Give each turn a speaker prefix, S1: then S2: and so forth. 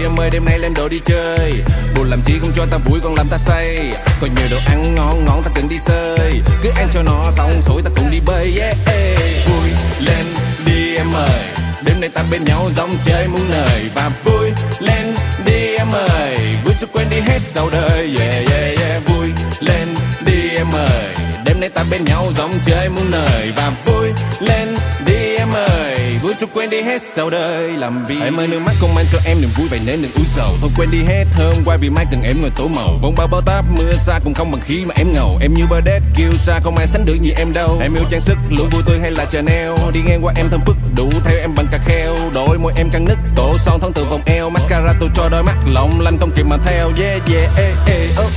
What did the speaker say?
S1: em ơi, đêm nay lên đồ đi chơi. Buồn làm chi không cho ta vui còn làm ta say. Còn nhiều đồ ăn ngon ngon ta cần đi xơi. Cứ ăn cho nó xong rồi ta cùng đi bơi, yeah. Vui lên đi em ơi, đêm nay ta bên nhau giống chơi muốn nời. Và vui lên đi em ơi, vui cho quên đi hết sầu đời, yeah yeah yeah. Vui lên đi em ơi, đêm nay ta bên nhau giống chơi muốn nời. Và vui lên đi em ơi, vui cho quên đi hết sầu đời. Làm vì em ơi, nước mắt không mang cho em niềm vui, vậy nên đừng ưu sầu. Thôi quên đi hết hôm qua vì mai cần em ngồi tố màu. Vòng bao táp mưa xa cũng không bằng khi mà em ngầu. Em như Burdett kiêu sa không ai sánh được như em đâu. Em yêu trang sức luôn vui tươi hay là Chanel, đi ngang qua em thơm phức đủ theo em bằng cà kheo. Đôi môi em căng nứt tổ son thân từ vòng eo, mascara tôi cho đôi mắt long lanh không kịp mà theo, yeah yeah.